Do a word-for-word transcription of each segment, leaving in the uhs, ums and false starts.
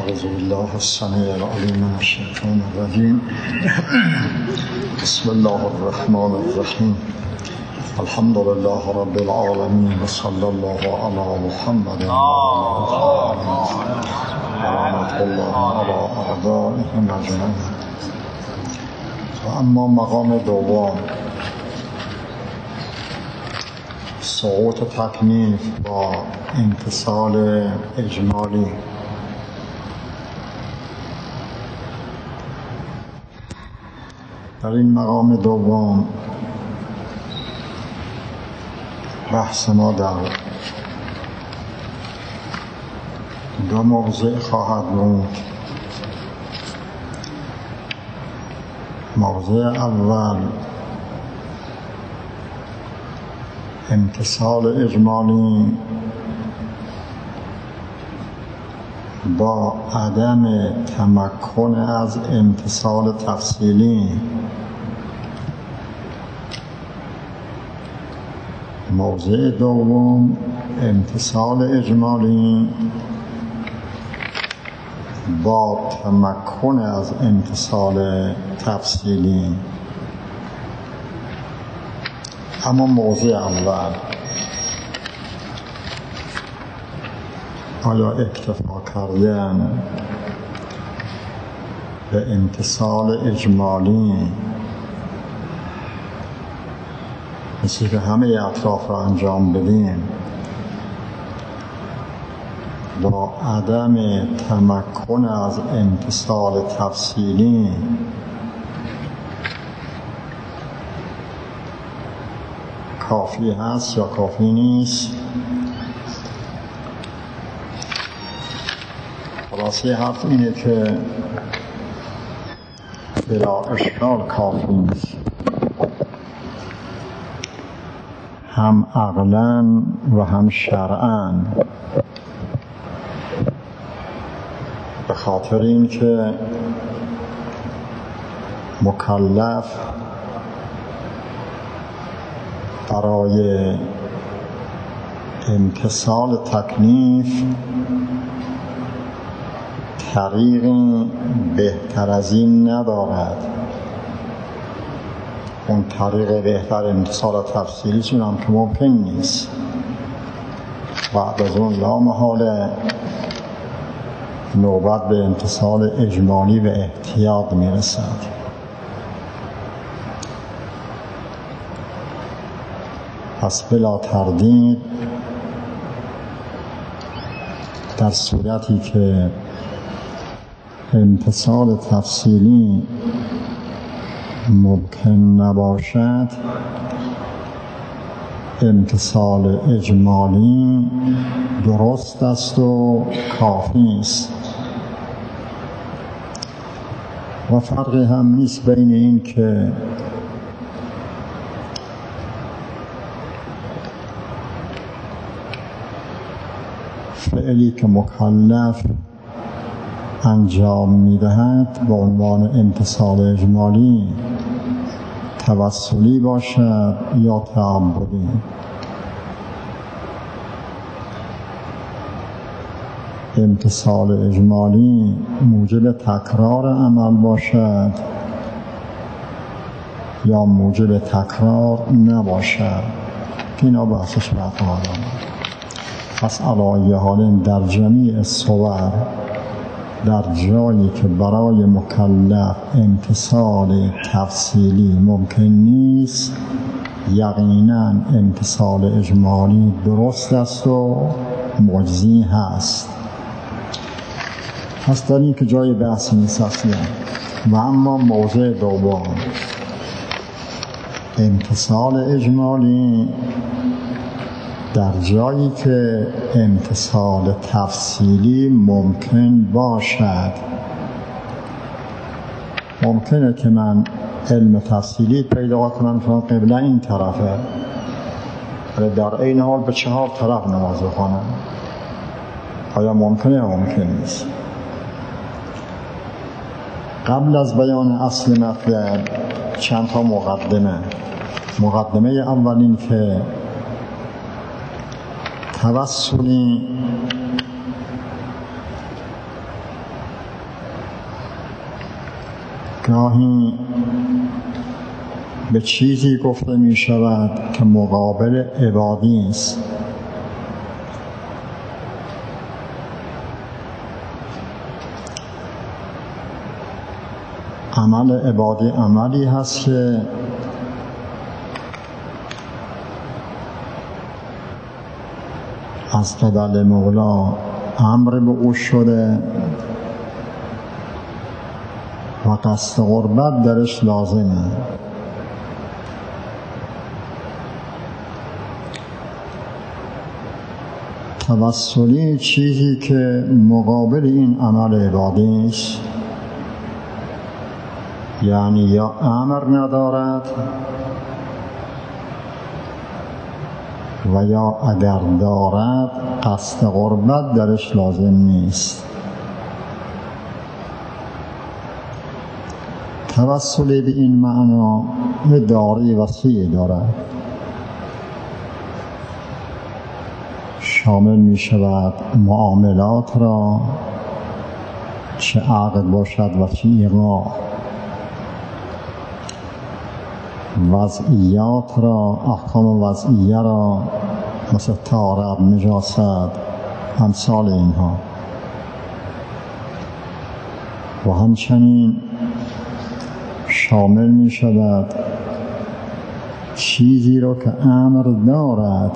اعوذ بالله السمیع العلیم من الشیطان الرجیم. بسم الله الرحمن الرحیم. الحمد لله رب العالمین و صلی الله علی محمد و رحمت الله علی اعدائهم اجمعین. و اما مقام دوم، سقوط تکلیف با امتثال اجمالی. در این مقام دوم بحث ما در دو موضوع خواهد بود. موضوع اول امتثال اجمالی با عدم تمکن از امتثال تفصیلی. موضوع دوم امتثال اجمالی با تمکن از امتثال تفصیلی. اما موضوع اول، آیا اکتفا کردن به امتثال اجمالی مثل که همه اطراف را انجام بدیم با عدم تمکن از امتثال تفصیلی کافی هست یا کافی نیست؟ خلاصه حرف اینه که بلا اشکال کافی نیست، هم عقلاً و هم شرعاً، به خاطر این که مکلف برای امتثال تکلیف طریقی بهتر از این ندارد. اون طریق بهتر امتثال تفصیلی چون هم که ممکن نیست. بعد از اون لا محاله نوبت به امتثال اجمالی و احتیاط میرسد. پس بلا تردید در صورتی که امتثال تفصیلی ممکن نباشد، امتثال اجمالی درست است و کافی است. و فرقی هم نیست بین این که فعلی که مکلف انجام می‌دهد به عنوان امتثال اجمالی توسلی باشد یا تعبدی. امتثال اجمالی موجب تکرار عمل باشد یا موجب تکرار نباشد، اینا بحثش بعد خواهد آمد. پس علی حال در جمیع صور، در جایی که برای مکلف امتثال تفصیلی ممکن نیست، یقیناً امتثال اجمالی درست است و مجزی هست. پس در این که جای بحثی نیست اصلا. و اما موضوع دوم، امتثال اجمالی در جایی که امتثال تفصیلی ممکن باشد. ممکنه که من علم تفصیلی پیدا کنم چون قبله این طرفه، ولی در این حال به چهار طرف نماز بخونم. آیا ممکنه یا ممکن نیست؟ قبل از بیان اصل مطلب چند تا مقدمه. مقدمه اول این که توسلی گاهی به چیزی گفته می شود که مقابل عبادی است. عمل عبادی عملی هست که از قبل مولا امر به او شده و قصد قربت درش لازمه. توسلی چیزی که مقابل این عمل عبادی است، یعنی یا امر ندارد و یا اگر دارد قصد قربت درش لازم نیست. توسلی به این معنا داری وسیع دارد، شامل می شود معاملات را، چه عقد باشد و چه ایقاع، وضعیات را، احکام وضعیه را، مثل طهارت، نجاست، امثال اینها، و همچنین شامل می شود چیزی را که امر دارد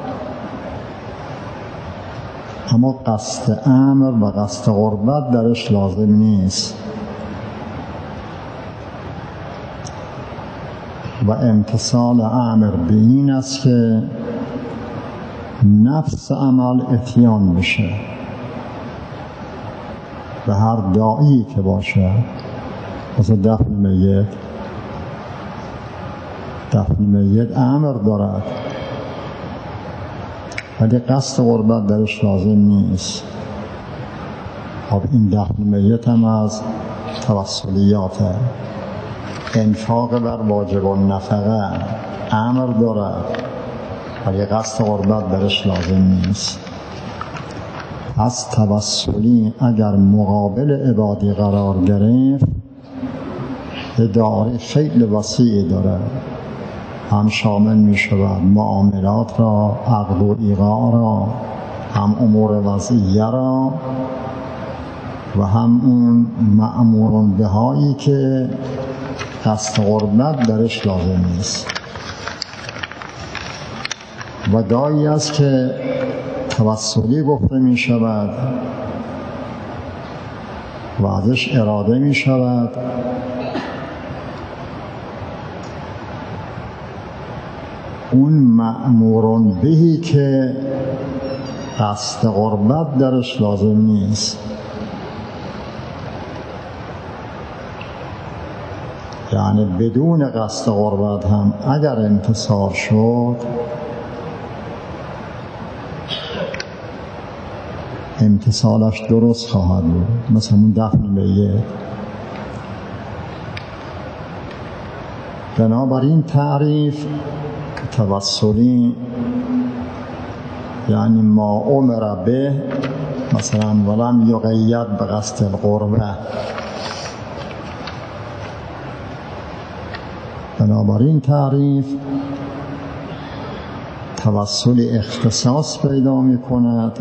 اما قصد امر و قصد قربت درش لازم نیست و امتثال امر به این است که نفس عمل اتیان بشه به هر داعی که باشه. مثل دفن میت، دفن میت امر دارد ولی قصد قربت درش لازم نیست. خب این دفن میت هم از توسلیاته. انفاق بر واجب النفقه امر دارد ولی قصد قربت درش لازم نیست. از توسلی اگر مقابل عبادی قرار گرفت داری خیلی وسیع داره، هم شامل می شود معاملات را، عقد و ایقاع را، هم امور وضعیه را و هم اون مأمورون بهایی که قصد قربت درش لازم نیست. و گاهی است که توسلی گفته می شود و ازش اراده می شود اون مأمورون بهی که قصد قربت درش لازم نیست، یعنی بدون قصد قربت هم اگر امتثال شد امتثالش درست خواهد بود. مثلا اون دفن میت. بنابراین تعریف توسلی یعنی ما امر به، مثلا ولم یقید به قصد القربه. بنابراین تعریف توسل اختصاص پیدا می کند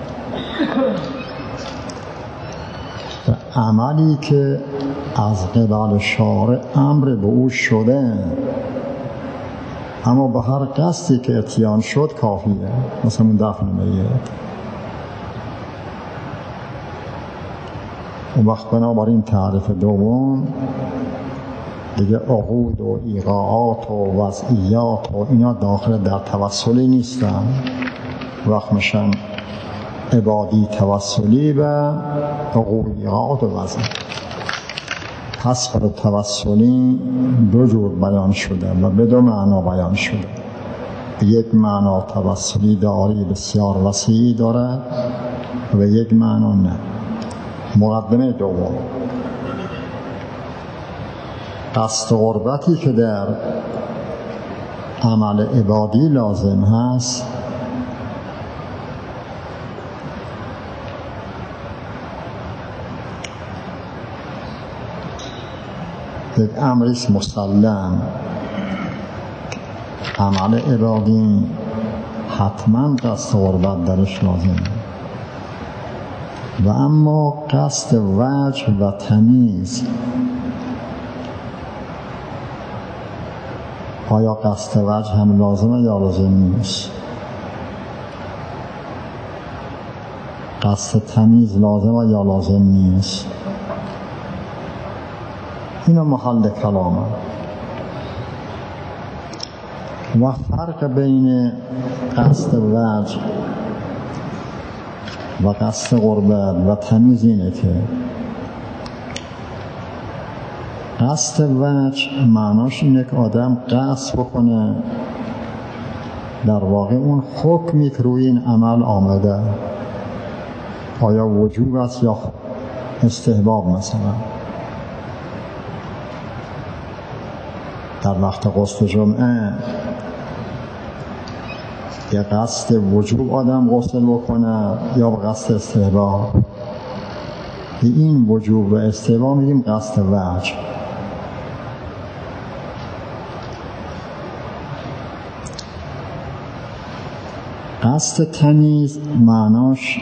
و عملی که از قبل شارع امر به او شده اما به هر قصدی که اتیان شد کافیه. مثلا دفن میت. و وقت بنابراین تعریف دوم دیگه عقود و ایقاعات و وضعیات و اینا داخل در توسلی نیستن، وقت میشن عبادی توسلی و عقود ایقاعات و وضع. پس بر توسلی دو جور بیان شده و به دو معنا بیان شده. یک معنا توسلی داری بسیار وسیعی دارد و یک معنا نه. مقدمه دوم، قصد قربتی که در عمل عبادی لازم هست یک امریست مسلم. عمل عبادی حتما قصد قربت درش لازمه، و اما قصد وجه و تمیز، آیا قصد وجه هم لازمه یا لازم نیست؟ قصد تمیز لازمه یا لازم نیست؟ اینو محل کلامه. و فرق بین قصد وجه و قصد قربت و تمیز اینه که قصد وجه معناش اینه که آدم قصد بکنه در واقع اون حکمی که روی این عمل آمده، آیا وجوب است یا استحباب. مثلا در وقت غسل جمعه یا قصد وجوب آدم غسل بکنه یا به قصد استحباب. به این وجوب و استحباب میگیم قصد وجه. قصد تمیز معناش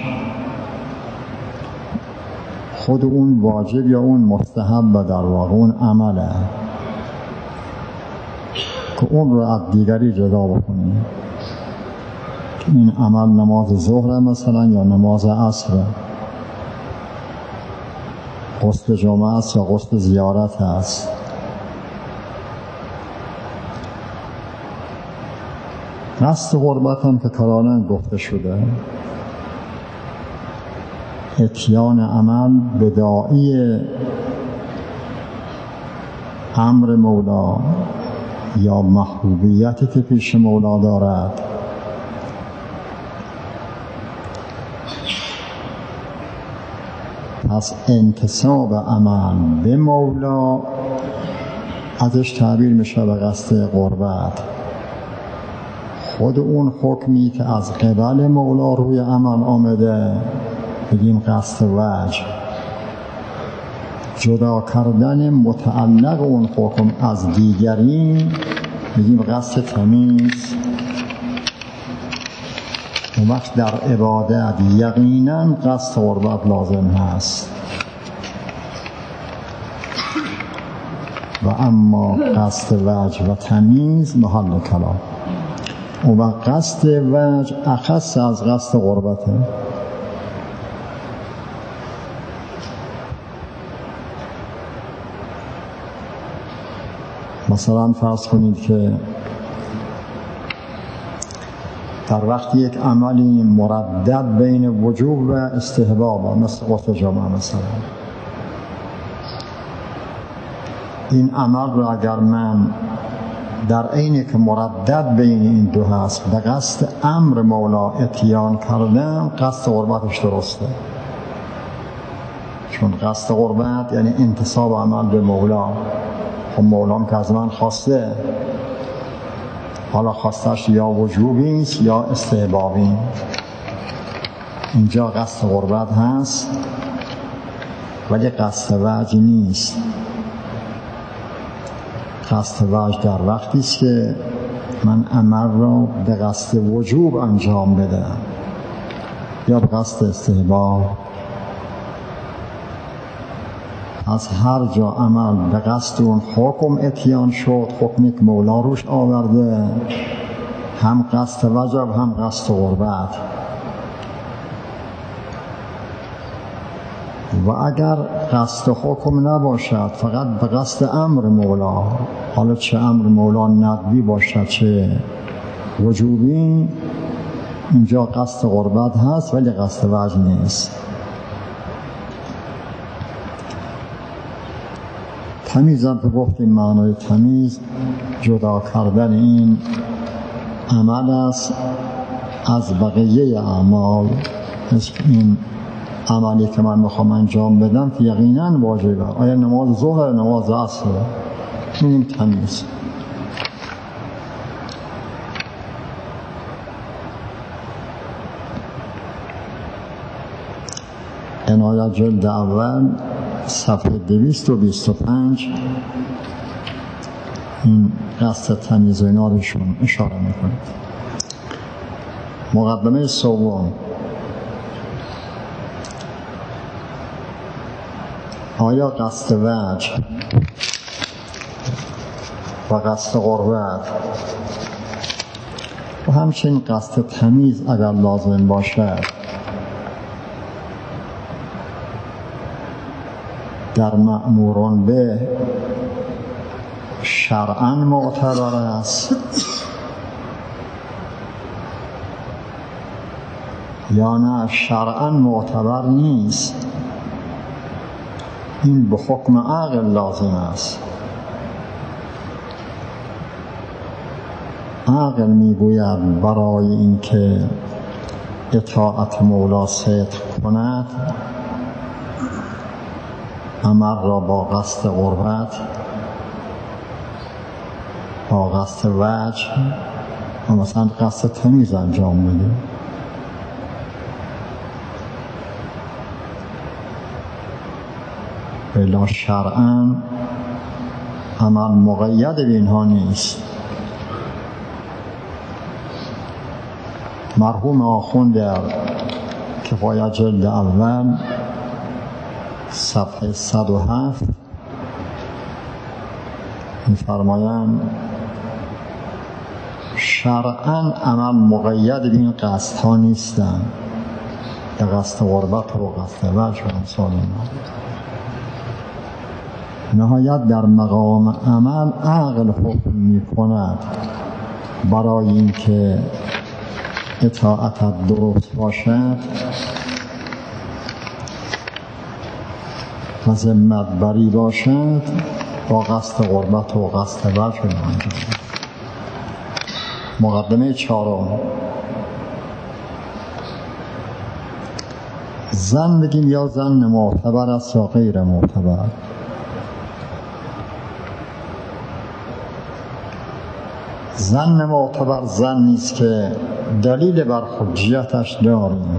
خود اون واجب یا اون مستحب و در واقع اون عمله که اون رو از دیگری جدا بکنیم. این عمل نماز ظهر مثلا یا نماز عصر، غسل جمعه است یا غسل زیارت است. قصد قربت هم که کلانن گفته شده اتیان عمل بداعی امر مولا یا محبوبیتی که پیش مولا دارد، پس انتساب عمل به مولا ازش تعبیر میشه به قصد قربت. خود اون حکمی که از قبل مولا روی عمل آمده بگیم قصد وجه. جدا کردن متعلق اون حکم از دیگرین بگیم قصد تمیز. اون وقت در عبادت یقیناً قصد قربت لازم هست، و اما قصد وجه و تمیز محل کلام. و قصد وجه اخص از قصد قربته. مثلا فرض کنید که در وقت یک عملی مردد بین وجوب و استحباب، مثل غسل جمعه مثلا، این عمل رو اگر من در عینی که مردد بین این دو هست به قصد امر مولا اتیان کردم، قصد قربتش درسته. چون قصد قربت یعنی انتساب عمل به مولا. خب مولام که از من خواسته، حالا خواستش یا وجوبی است یا استحبابی. اینجا قصد قربت هست ولی قصد وجه نیست. قصد وجه در وقتی است که من عمل را به قصد وجوب انجام بدم یا به قصد استحباب. از هر جا عمل به قصد اون حکم اتیان شد، حکمی که مولا روش آورده، هم قصد وجب هم قصد قربت. و اگر قصد حکم نباشد، فقط به قصد امر مولا، حالا چه امر مولا ندبی باشد چه وجوبی، اینجا قصد قربت هست ولی قصد وجه نیست. تمیز هم که گفتیم معنای تمیز جدا کردن این عمل است از بقیه اعمال. مثل این عملی که من میخوام انجام بدم که یقیناً واجبه، آیا نماز ظهر نماز عصر، این تمیز. عنایت جلد اول صفحه دویست و بیست و پنج این قصد تمیز و اینا روشون اشاره میکنه. مقدمه سوم، آیا قصد وجه و قصد قربت و همچنین قصد تمیز اگر لازم باشد در مأمورون به شرعاً معتبر است یا نه شرعاً معتبر نیست؟ این به حکم عقل لازم است. عقل میگوید برای اینکه اطاعت مولا صدق کند عمل را با قصد قربت، با قصد وجه و مثلا قصد تمیز انجام بده. بلا شرعاً عمل مقید به اینها نیست. مرحوم آخوند در کفایت جلد اول صفحه صد و هفت می‌فرمایند شرعاً عمل مقید به این قصدها نیستند، به قصد قربت و قصد وجه و امثال اینا. نهایت در مقام عمل عقل حکم می‌کند برای اینکه اطاعت درست باشد و ذمت بری باشد با قصد قربت و قصد وجه انجام. مقدمه چهارم، زن بگیم یا زن معتبر است یا غیر معتبر؟ زن معتبر زن نیست که دلیل بر حجیتش داریم.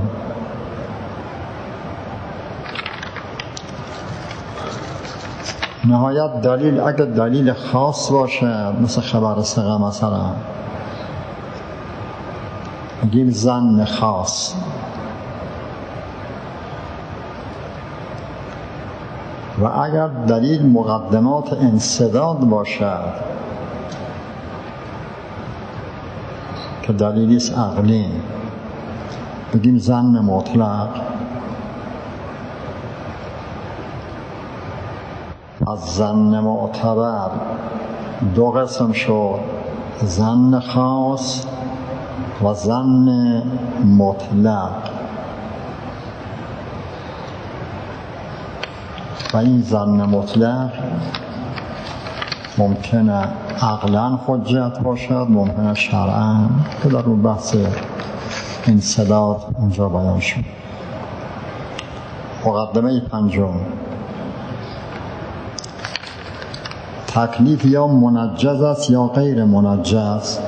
نهایت دلیل اگر دلیل خاص باشه مثل خبر ثقه مثلا میگیم زن خاص، و اگر دلیل مقدمات انسداد باشد که دلیلی است عقلی بگیم زن مطلق. از زن معتبر دو قسم شد، زن خاص و زن مطلق. و این زن مطلق ممکنه عقلاً حجت باشد، ممکنه شرعاً، که در اون بحث انسداد اونجا بیان شد. مقدمه پنجم، تکلیف یا منجز است یا غیر منجز؟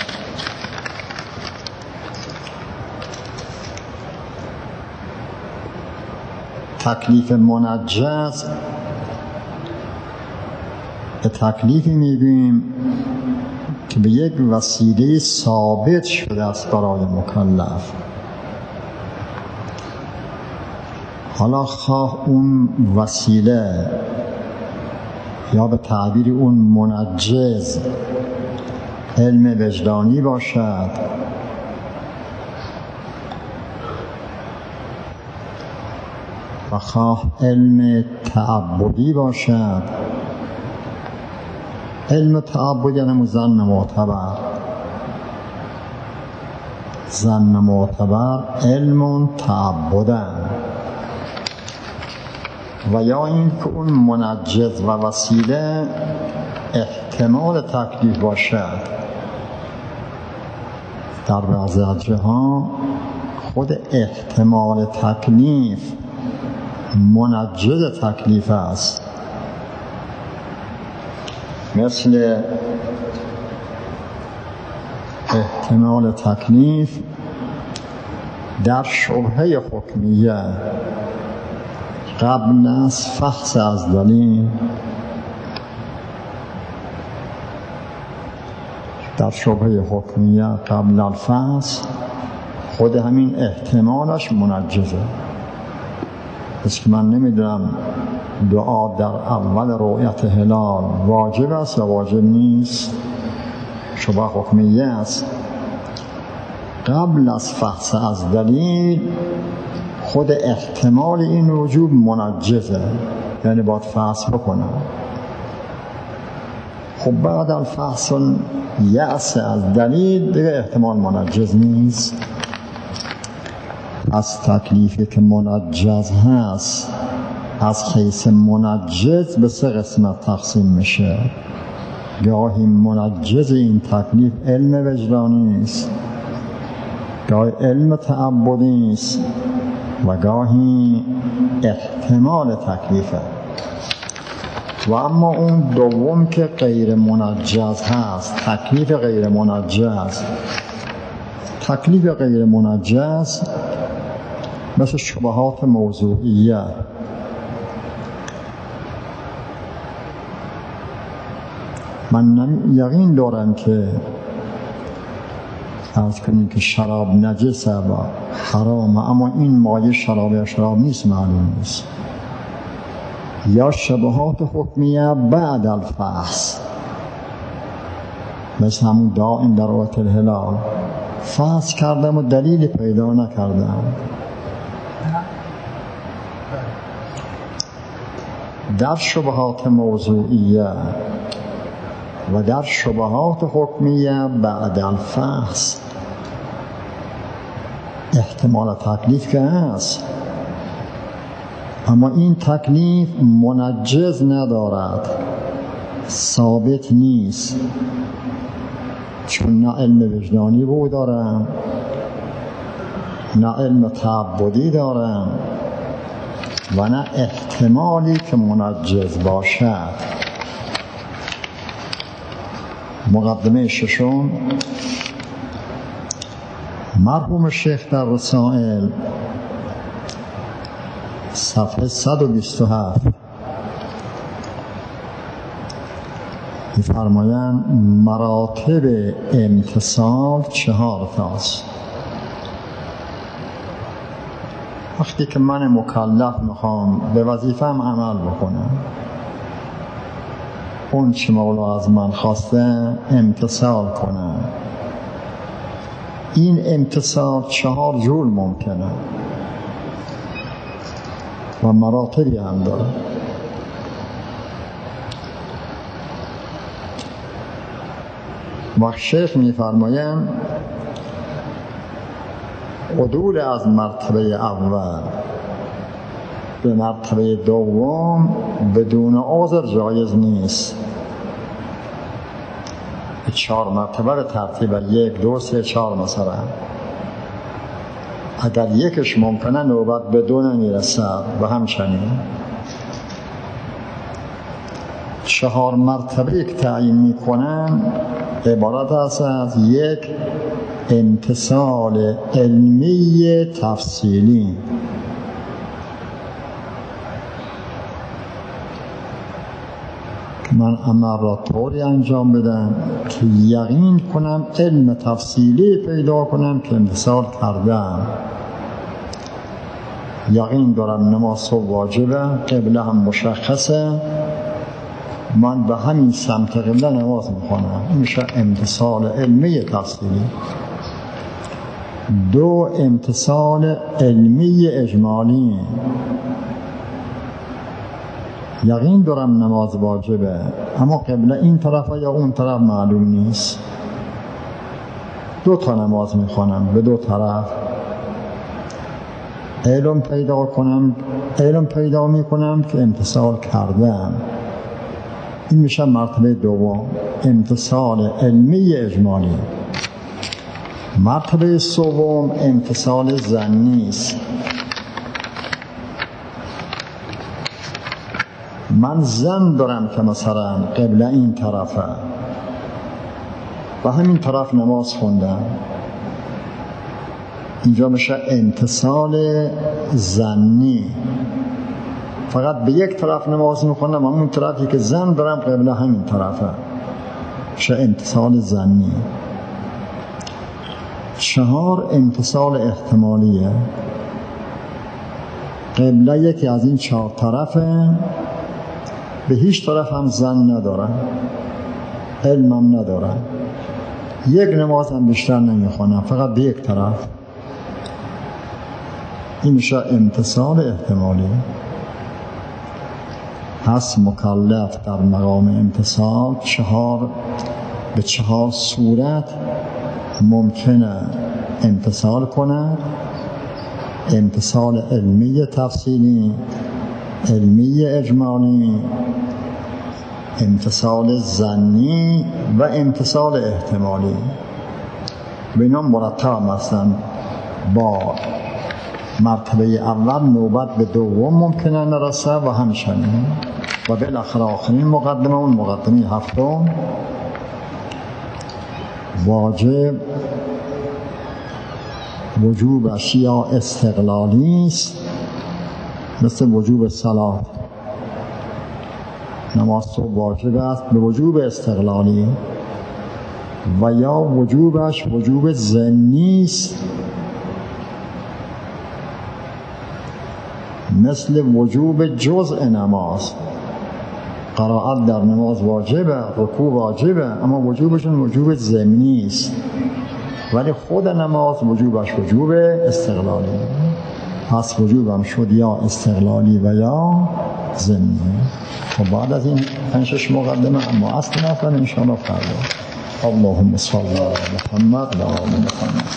تکلیف منجز به تکلیفی میگوییم که به یک وسیله ثابت شده است برای مکلف. حالا خواه اون وسیله یا به تعبیر اون منجز علم وجدانی باشد و خواه علم تعبدی باشد. علم تعبدی یعنی زن معتبر. زن معتبر علم تعبدن، و یا این که اون منجز و وسیله احتمال تکلیف باشد. در بعضی از جاها خود احتمال تکلیف منجز تکلیف است، مثل احتمال تکلیف در شبهه حکمیه قبل از فحص از دلیل در شبهه حکمیه قبل الفحص خود همین احتمالش منجزه. پس که من نمیدونم دعا در اول رؤیت هلال واجب است یا واجب نیست، شبهه حکمیه است. قبل از فحص از دلیل خود احتمال این وجوب منجزه، یعنی باید فحص بکنم. خب بعد الفحص یأس از دلیل دیگه احتمال منجز نیست. از تکلیفی که منجز هست از حیث منجز به سه قسمت تقسیم میشه. گاهی منجز این تکلیف علم وجدانی است، گاهی علم تعبدی است و گاهی احتمال تکلیفه. و اما اون دوم که غیر منجز هست، تکلیف غیر منجز، تکلیف غیر منجز مثل شبهات موضوعیه. من یقین دارم که عرض کنیم که شراب نجسه و حرامه، اما این مایه شراب یا شراب نیست، معلوم نیست. یا شبهات حکمیه بعد الفحص، مثل همون دائم در رؤیت الهلال فحص کردم و دلیل پیدا نکردم. در شبهات موضوعیه و در شبهات حکمیه بعد الفحص احتمال تکلیف که هست، اما این تکلیف منجز ندارد، ثابت نیست، چون نه علم وجدانی بود دارم نه علم تعبدی دارم و نه احتمالی که منجز باشد. مقدمه ششم، مرحوم شیخ در رسائل صفحه صد و بیست و هفت می‌فرمایند مراتب امتثال چهار تاست. وقتی که من مکلف میخوام به وظیفه‌ام عمل بکنم، اون چه مولا از من خواسته امتثال کنم، این امتثال چهار جور ممکنه و مراتبی هم داره. و شیخ می‌فرمایند عدول از مرتبه اول به مرتبه دوم بدون عذر جایز نیست. به چهار مرتبه ترتیب یک دو سه چهار مثلا، اگر یکش ممکنه نوبت بدون نمیرسد و همچنین چهار مرتبه که تعیین میکنن عبارت است از یک امتثال علمی تفصیلی، من عمل را طوری انجام بدم که یقین کنم علم تفصیلی پیدا کنم که امتثال کردم. یقین دارم نماز صبح واجبه، قبله هم مشخصه، من به همین سمت قبله نماز میخونم، این میشه امتثال علمی تفصیلی. دو، امتثال علمی اجمالی، یقین دارم نماز واجبه اما قبله این طرف یا اون طرف معلوم نیست، دو تا نماز میخونم به دو طرف، علم پیدا کنم علم پیدا میکنم که امتثال کردم، این میشه مرتبه دوم، امتثال علمی اجمالی. مرتبه سوم امتثال ظنی است، من ظن دارم که مثلا قبله این طرفه و همین طرف نماز خوندم، اینجا میشه امتثال ظنی، فقط به یک طرف نماز میخونم، همون طرفی که ظن دارم قبله همین طرفه، چه امتصال ظنی. چهار امتصال احتمالیه. قبله یکی از این چهار طرفه، به هیچ طرف هم ظن ندارن، علمم ندارن، یک نماز هم بیشتر نمیخونن، فقط به یک طرف. این میشه امتصال احتمالی. هست مکلف در مقام امتصال چهار به چهار صورت ممکنه امتصال کنه: امتصال علمی تفصیلی، علمی اجمالی، امتصال ظنی و امتصال احتمالی. به اینا مرتب مثلا با مرتبه اول نوبت به دوم ممکنه نرسه و همچنین و بالاخره آخرین مقدمه، اون مقدمه هفتم، واجب وجوبش یا استقلالی است، مثل وجوب صلات. نماز صبح واجب است به وجوب استقلالی، و یا وجوبش وجوب ظنی است، مثل وجوب جزء نماز. قرائت در نماز واجبه، رکوع واجبه، اما وجوبشون وجوب ضمنی است، ولی خود نماز وجوبش وجوب استقلالی. پس وجوبم شد یا استقلالی و یا ضمنی. و بعد از این پنج مقدمه اما اصل نفر انشاءالله فردا. اللهم صل علی محمد و آل محمد.